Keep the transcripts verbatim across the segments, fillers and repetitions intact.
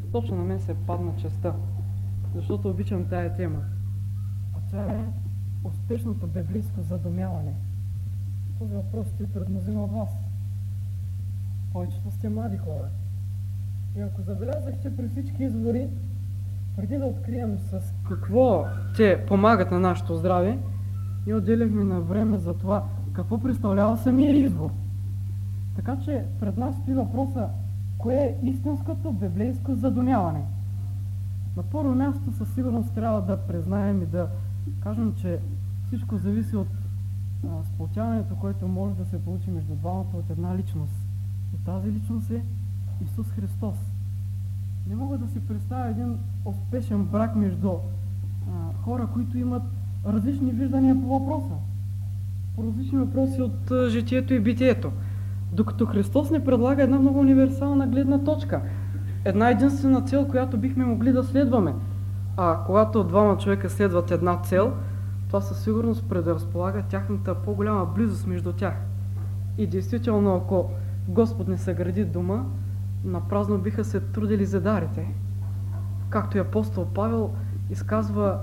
точно на мен се падна честа, защото обичам тая тема. А тя е успешното библейско задумяване. Този въпрос стои пред мнозина от вас. Повечето сте млади хора. И ако забелязахте при всички избори, преди да открием с какво те помагат на нашето здраве, ние отделяхме на време за това какво представлява самия избор. Така че пред нас стои въпроса, кое е истинското библейско задумяване. На първо място със сигурност трябва да признаем и да кажем, че всичко зависи от а, сплотяването, което може да се получи между двамата от една личност. И тази личност е Исус Христос. Не мога да си представя един успешен брак между а, хора, които имат различни виждания по въпроса. По различни въпроси от а, житието и битието. Докато Христос ни предлага една много универсална гледна точка. Една единствена цел, която бихме могли да следваме. А когато двама човека следват една цел, това със сигурност предразполага тяхната по-голяма близост между тях. И действително, ако Господ не съгради дома, напразно биха се трудили задарите. Както и апостол Павел изказва,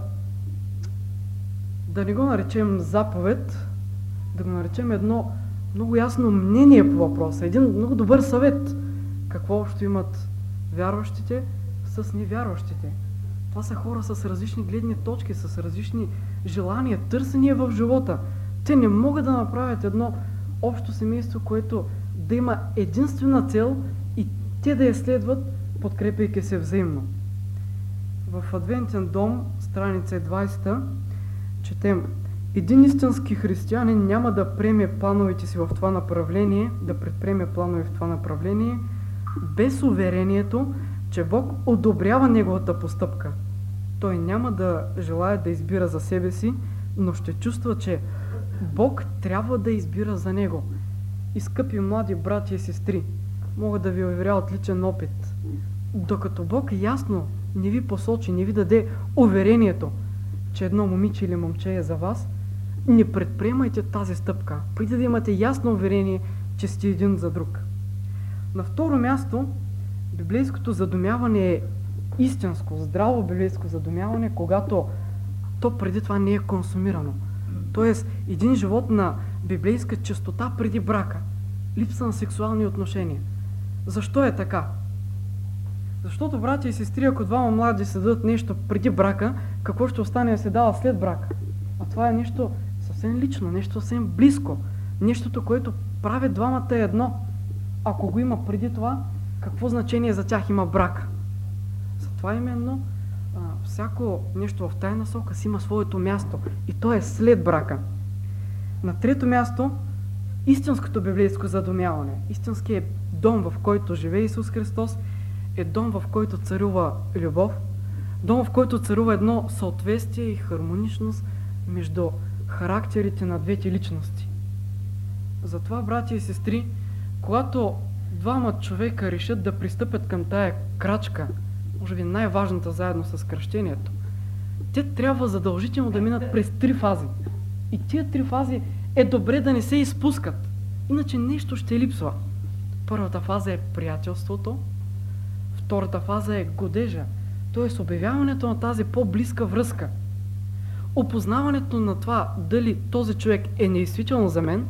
да не го наречем заповед, да го наречем едно много ясно мнение по въпроса, един много добър съвет. Какво общо имат вярващите с невярващите? Това са хора с различни гледни точки, с различни желания, търсения в живота. Те не могат да направят едно общо семейство, което да има единствена цел и те да я следват, подкрепяйки се взаимно. В Адвентен дом, страница двайсета, четем: един истински християнин няма да приеме плановете си в това направление, да предприеме планове в това направление, без уверението, че Бог одобрява неговата постъпка. Той няма да желае да избира за себе си, но ще чувства, че Бог трябва да избира за него. И, скъпи млади братя и сестри, мога да ви уверя от личен опит. Докато Бог ясно не ви посочи, не ви даде уверението, че едно момиче или момче е за вас, не предприемайте тази стъпка, преди да имате ясно уверение, че сте един за друг. На второ място, библейското задумяване е истинско, здраво библейско задумяване, когато то преди това не е консумирано. Тоест, един живот на библейска чистота преди брака, липса на сексуални отношения. Защо е така? Защото, братя и сестри, ако двама млади се дадат нещо преди брака, какво ще остане да се дава след брака? А това е нещо съвсем лично, нещо съвсем близко. Нещото, което прави двамата едно. Ако го има преди това, какво значение за тях има брак? Затова именно а, всяко нещо в тая насока си има своето място. И то е след брака. На трето място, истинското библейско задумяване. Истинският дом, в който живее Исус Христос, е дом, в който царува любов, дом, в който царува едно съответствие и хармоничност между характерите на двете личности. Затова, братя и сестри, когато двама човека решат да пристъпят към тая крачка, може би най-важната заедно с кръщението, те трябва задължително да минат през три фази. И тия три фази е добре да не се изпускат, иначе нещо ще липсва. Първата фаза е приятелството, втората фаза е годежа, т.е. обявяването на тази по-близка връзка. Опознаването на това дали този човек е действително за мен,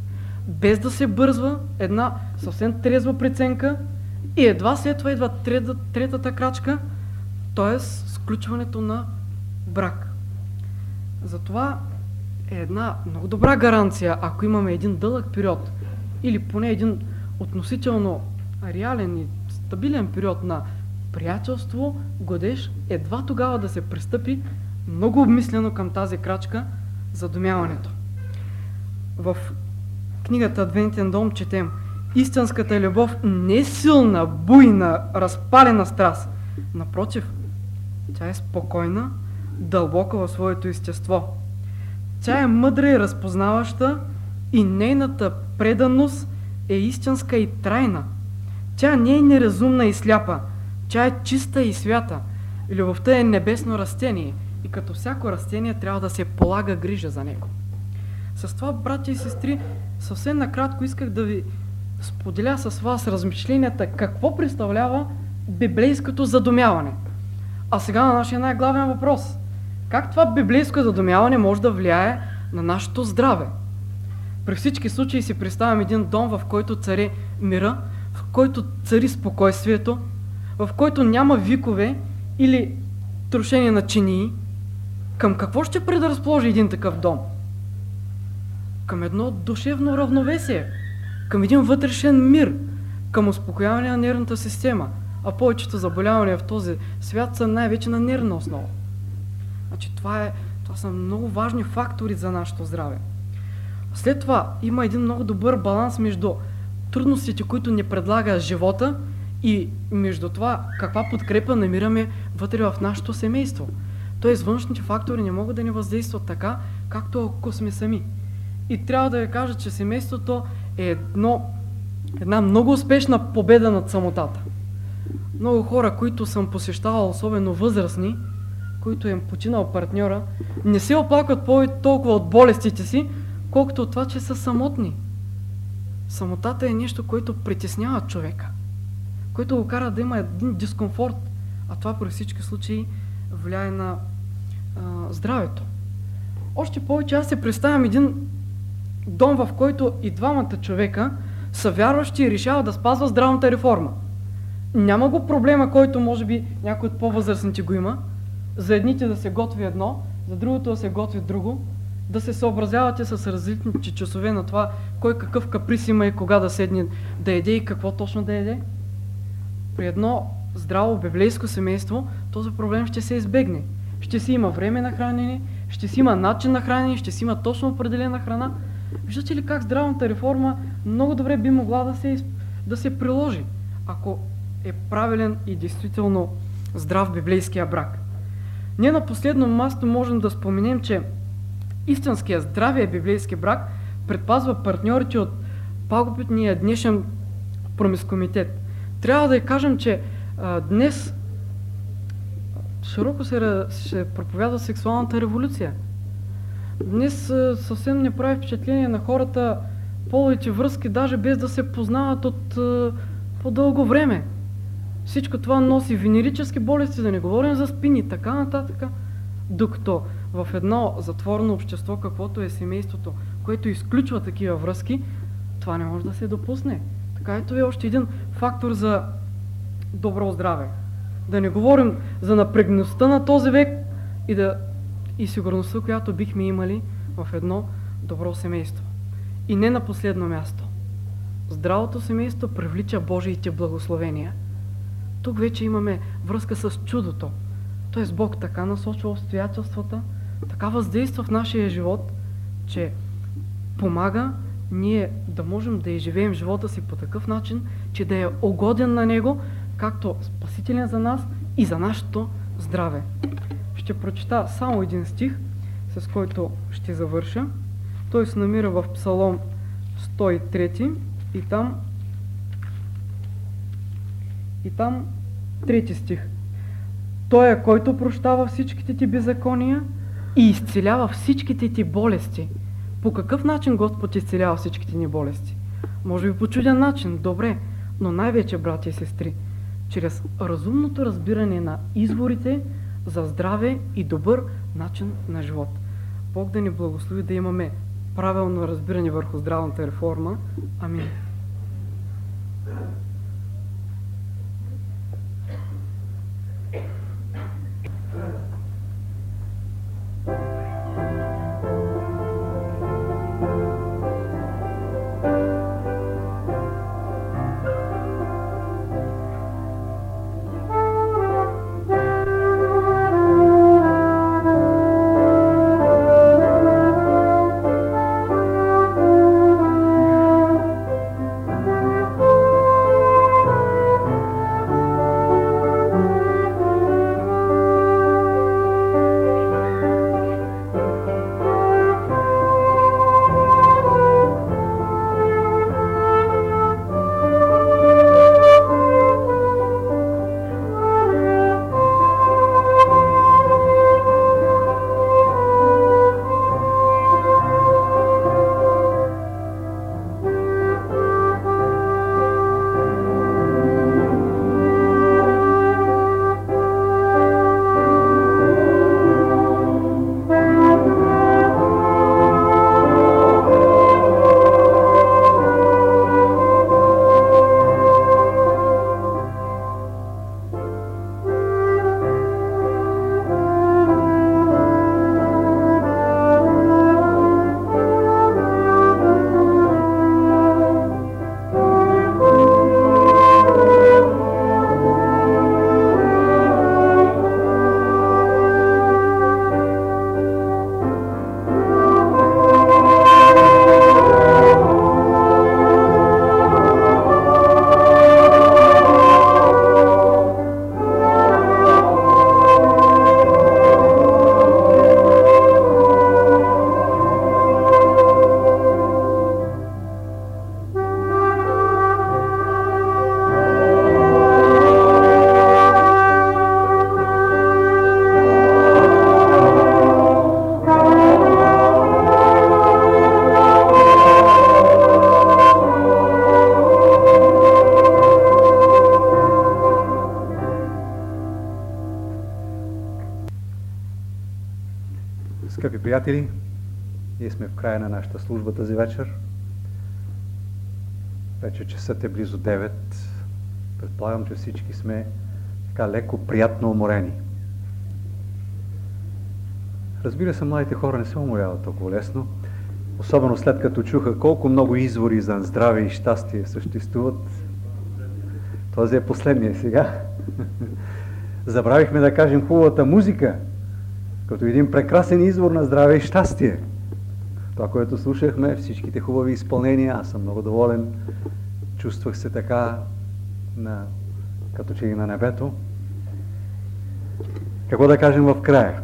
без да се бързва, една съвсем трезва преценка, и едва след това идва трета, третата крачка, т.е. сключването на брак. Затова е една много добра гаранция, ако имаме един дълъг период или поне един относително реален и стабилен период на приятелство, годеж, едва тогава да се пристъпи много обмислено към тази крачка, задумяването. В книгата Адвентен дом четем: истинската любов не е силна, буйна, разпалена страст. Напротив, тя е спокойна, дълбока в своето естество. Тя е мъдра и разпознаваща и нейната преданост е истинска и трайна. Тя не е неразумна и сляпа, тя е чиста и свята. Любовта е небесно растение и като всяко растение трябва да се полага грижа за него. С това, братя и сестри, съвсем накратко исках да ви споделя с вас размишленията какво представлява библейското задумяване. А сега на нашия най-главен въпрос. Как това библейско задумяване може да влияе на нашето здраве? При всички случаи си представям един дом, в който цари мира, в който цари спокойствието, в който няма викове или трошение на чинии. Към какво ще предразположи един такъв дом? Към едно душевно равновесие, към един вътрешен мир, към успокояване на нервната система, а повечето заболявания в този свят са най-вече на нервна основа. Значи това, е, това са много важни фактори за нашето здраве. След това има един много добър баланс между трудностите, които ни предлага живота, и между това каква подкрепа намираме вътре в нашето семейство. Тоест външните фактори не могат да ни въздействат така, както ако сме сами. И трябва да ви кажа, че семейството е едно, една много успешна победа над самотата. Много хора, които съм посещавал, особено възрастни, които им починал партньора, не се оплакват толкова от болестите си, колкото от това, че са самотни. Самотата е нещо, което притеснява човека, което го кара да има един дискомфорт, а това при всички случаи влияе на а, здравето. Още повече аз се представям един дом, в който и двамата човека са вярващи и решават да спазват здравната реформа. Няма го проблема, който може би някой от по-възрастните го има, за едните да се готви едно, за другото да се готви друго, да се съобразявате с различните часове на това, кой какъв каприз има и кога да седне да еде и какво точно да еде. При едно здраво библейско семейство този проблем ще се избегне. Ще си има време на хранене, ще си има начин на хранене, ще си има точно определена храна. Виждате ли как здравната реформа много добре би могла да се, да се приложи, ако е правилен и действително здрав библейския брак. Ние на последно място можем да споменем, че истинският здравия библейски брак предпазва партньорите от пагубния днешен промискуитет. Трябва да я кажем, че а, днес широко се, се проповядва сексуалната революция. Днес а, съвсем не прави впечатление на хората половите връзки, даже без да се познават от а, по-дълго време. Всичко това носи венерически болести, да не говорим за спини и така нататък. Докато в едно затворено общество, каквото е семейството, което изключва такива връзки, това не може да се допусне. Така ето е още един фактор за добро здраве. Да не говорим за напрегността на този век и, да, и сигурността, която бихме имали в едно добро семейство. И не на последно място. Здравото семейство привлича Божиите благословения. Тук вече имаме връзка с чудото. Тоест Бог така насочва обстоятелствата, така въздейства в нашия живот, че помага ние да можем да изживеем живота си по такъв начин, че да е угоден на Него, както спасителен за нас и за нашето здраве. Ще прочита само един стих, с който ще завърша. Той се намира в Псалом сто и трети и там и там трети стих. Той е, който прощава всичките ти беззакония и изцелява всичките ти болести. По какъв начин Господ изцелява всичките ни болести? Може би по чуден начин, добре, но най-вече, братя и сестри, чрез разумното разбиране на изворите за здраве и добър начин на живот. Бог да ни благослови да имаме правилно разбиране върху здравната реформа. Амин. Скъпи приятели, ние сме в края на нашата служба тази вечер. Вече часът е близо девет. Предполагам, че всички сме така леко, приятно уморени. Разбира се, младите хора не се уморяват толкова лесно, особено след като чуха колко много извори за здраве и щастие съществуват. Този е последния сега. Забравихме да кажем хубавата музика, като един прекрасен извор на здраве и щастие. Това, което слушахме, всичките хубави изпълнения, аз съм много доволен. Чувствах се така, на, като че и на небето. Какво да кажем в края?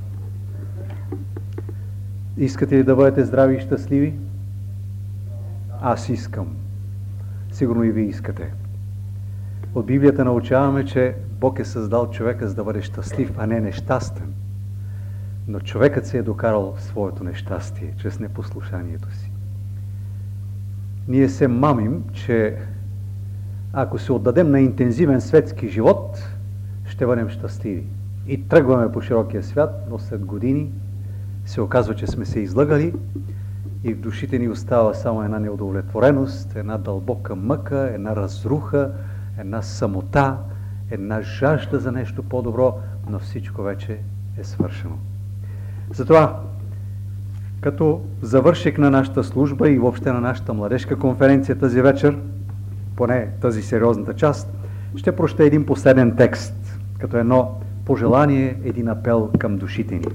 Искате ли да бъдете здрави и щастливи? Аз искам. Сигурно и вие искате. От Библията научаваме, че Бог е създал човека за да бъде щастлив, а не нещастен. Но човекът се е докарал своето нещастие чрез непослушанието си. Ние се мамим, че ако се отдадем на интензивен светски живот, ще бъдем щастливи. И тръгваме по широкия свят, но след години се оказва, че сме се излъгали и в душите ни остава само една неудовлетвореност, една дълбока мъка, една разруха, една самота, една жажда за нещо по-добро, но всичко вече е свършено. Затова, като завърших на нашата служба и въобще на нашата младежка конференция тази вечер, поне тази сериозната част, ще прочета един последен текст, като едно пожелание, един апел към душите ни.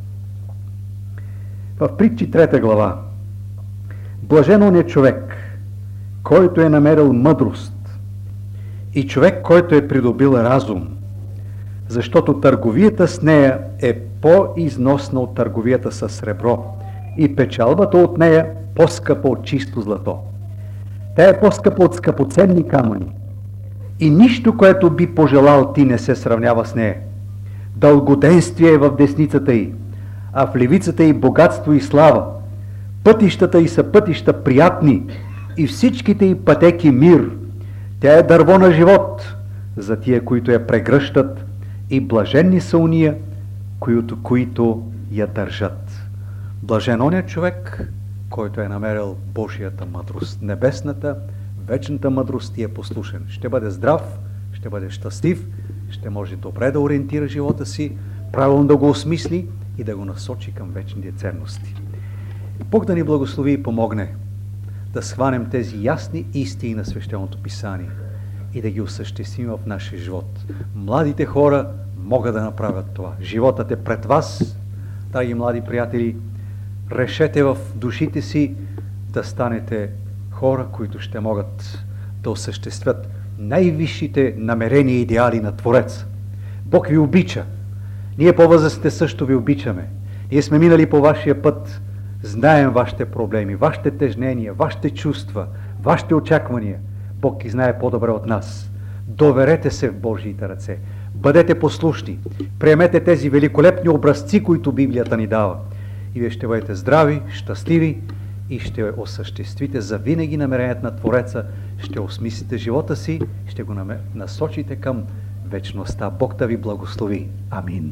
В Притчи трета глава: блажен он е човек, който е намерил мъдрост, и човек, който е придобил разум, защото търговията с нея е по-износна от търговията с сребро и печалбата от нея по-скъпа от чисто злато. Тя е по-скъпа от скъпоценни камъни и нищо, което би пожелал ти, не се сравнява с нея. Дългоденствие е в десницата й, а в левицата й богатство и слава. Пътищата й са пътища приятни и всичките й пътеки мир. Тя е дърво на живот за тия, които я прегръщат, и блаженни са уния, които, които я държат. Блажен он е човек, който е намерил Божията мъдрост, небесната, вечната мъдрост и е послушен. Ще бъде здрав, ще бъде щастлив, ще може добре да ориентира живота си, правилно да го осмисли и да го насочи към вечните ценности. Бог да ни благослови и помогне да схванем тези ясни истини на Свещеното Писание и да ги осъществим в нашия живот. Младите хора могат да направят това. Животът е пред вас, драги млади приятели. Решете в душите си да станете хора, които ще могат да осъществят най-висшите намерения и идеали на Твореца. Бог ви обича. Ние по-възрастните също ви обичаме. Ние сме минали по вашия път. Знаем вашите проблеми, вашите тежнения, вашите чувства, вашите очаквания. Бог ги знае по-добре от нас. Доверете се в Божиите ръце. Бъдете послушни. Приемете тези великолепни образци, които Библията ни дава. И вие ще бъдете здрави, щастливи и ще осъществите завинаги намерението на Твореца. Ще осмислите живота си, ще го насочите към вечността. Бог да ви благослови. Амин.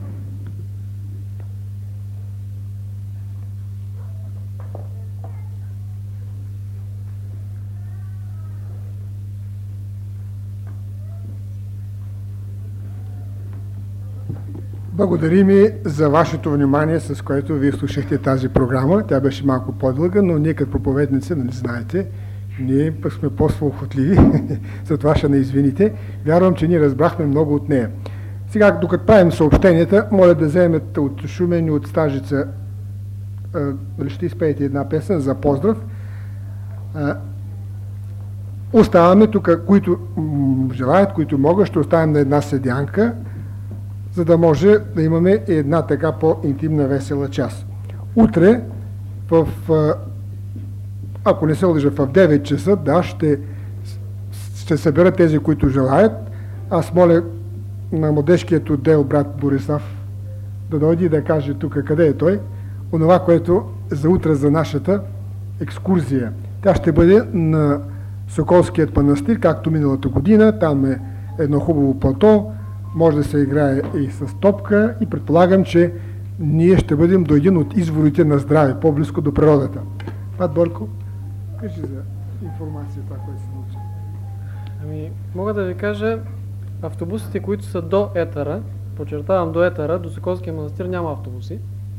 Благодарим ви за вашето внимание, с което вие слушахте тази програма. Тя беше малко по-дълга, но ние като проповедници, нали знаете, ние пък сме по-свободливи, за това ще не извините. Вярвам, че ние разбрахме много от нея. Сега, докато правим съобщенията, моля да вземете от Шумен и от Стажица, нали ще изпеете една песен за поздрав. А, оставаме тук, които желаят, които могат, ще оставим на една седянка, за да може да имаме една така по-интимна, весела част. Утре, в, ако не се лъжа, в девет часа, да, ще, ще събера тези, които желаят. Аз моля на младежкият отдел брат Борислав да дойде и да каже тук къде е той, онова, което за утре за нашата екскурзия. Тя ще бъде на Соколският панастир, както миналата година. Там е едно хубаво плато, може да се играе и с топка и предполагам, че ние ще бъдем до един от изворите на здраве, по-близко до природата. Пат Борко, кажи за информация това, което се научи. Ами, мога да ви кажа, автобусите, които са до Етъра, подчертавам до Етъра, до Соколския манастир няма автобуси.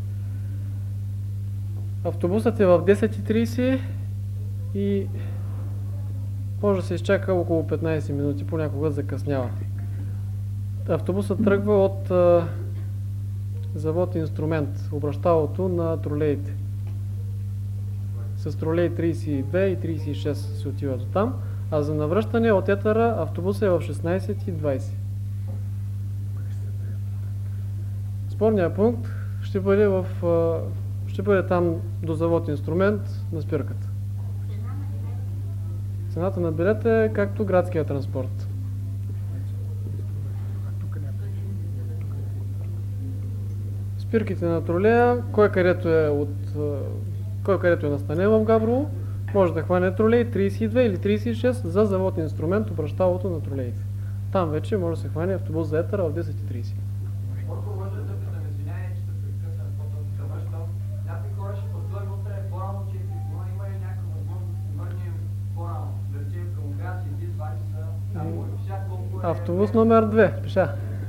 Автобусът е в десет и трийсет и може да се изчака около петнайсет минути, понякога закъснява. Автобусът тръгва от а, завод Инструмент, обращалото на тролеите. С тролей трийсет и две и трийсет и шест се отива до там, а за навръщане от Етъра автобусът е в шестнайсет и двайсет. Спорният пункт ще бъде, в, ще бъде там до завод Инструмент на спирката. Цената на билета е както градския транспорт. Спирките на тролея, кой където е, от, кой където е настанен в Габрово, може да хване тролей трийсет и две или трийсет и шест за завод Инструмент, обращалото на тролеите. Там вече може да се хване автобус за Етъра в десет и трийсет. Автобус номер две, пеша.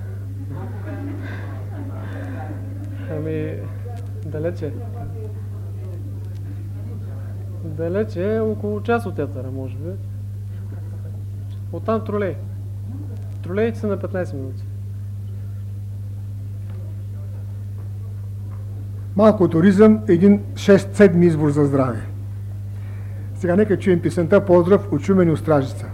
Ами, далече. Далече е около час от Етъра, може би. Оттам тролей. Тролеите са на петнайсет минути. Малко туризъм, един шест-седми извор за здраве. Сега нека чуем песента "Поздрав от Шумен и от Стражица".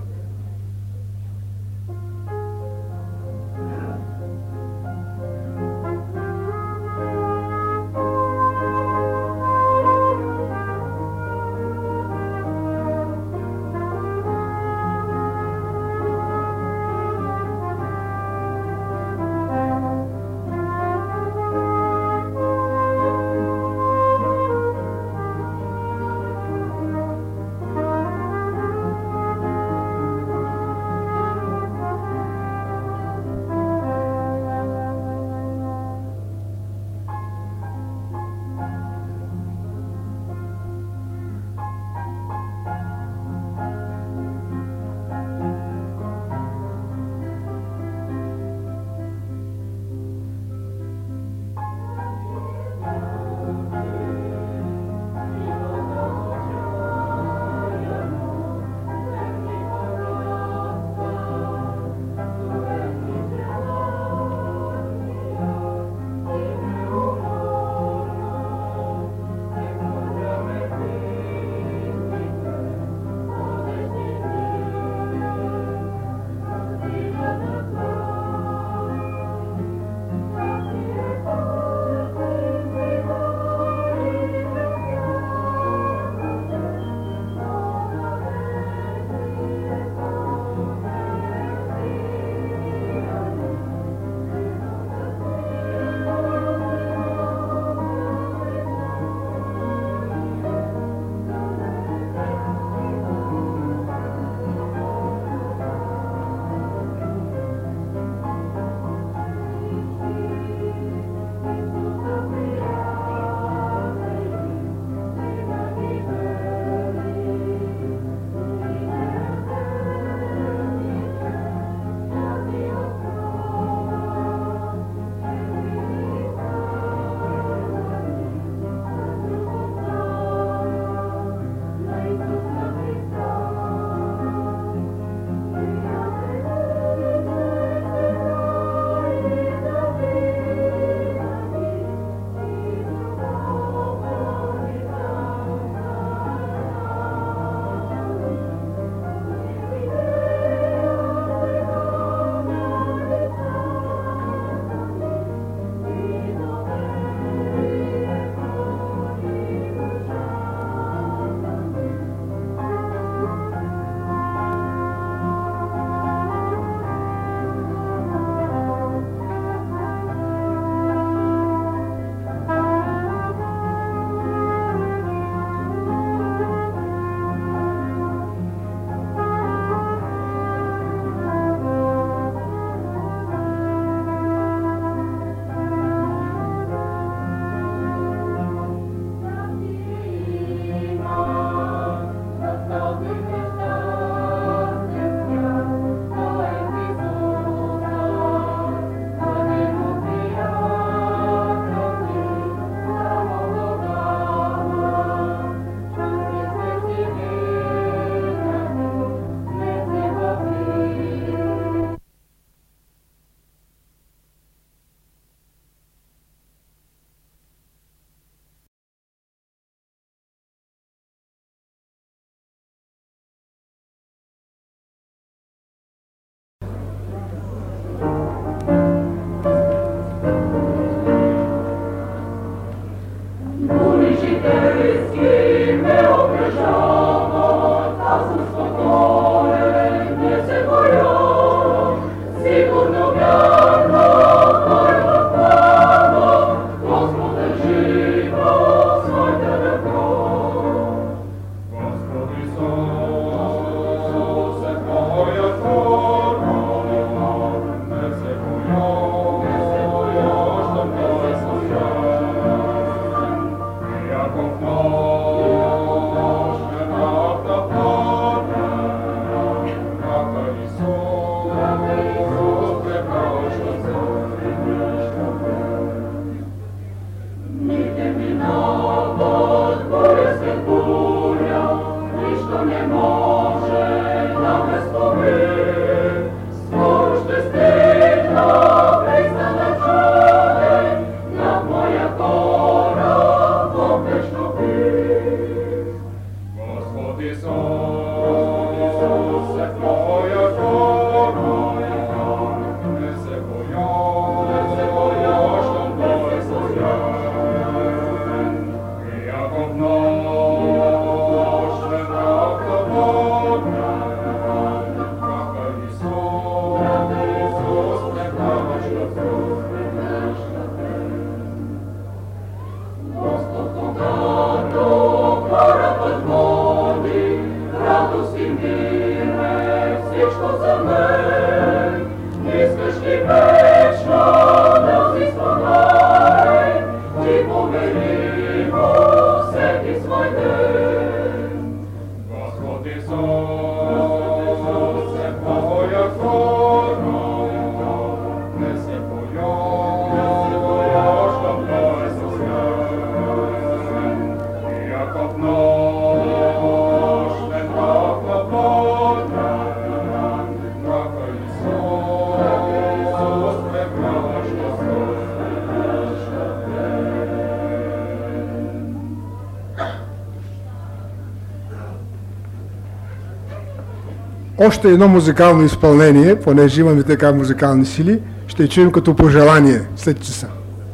Още едно музикално изпълнение, понеже имаме така музикални сили, ще чуем като пожелание след часа.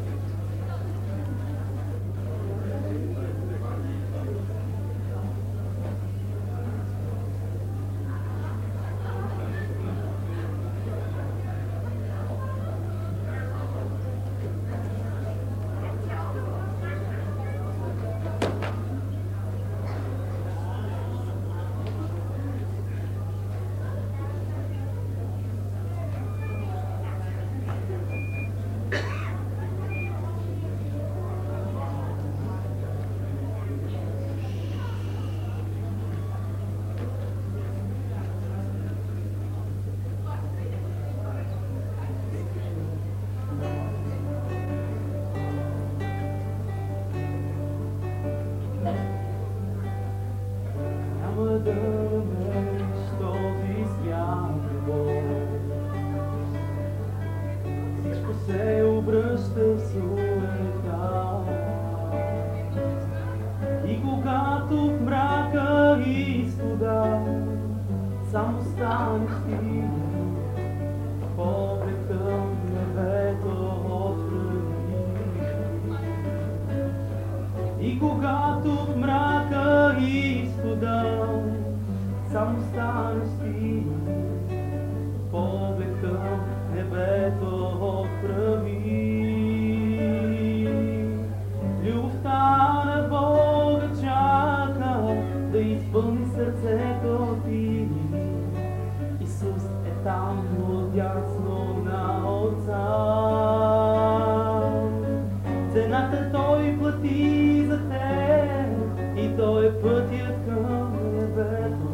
Цената той плати за теб и той е пътят към небето.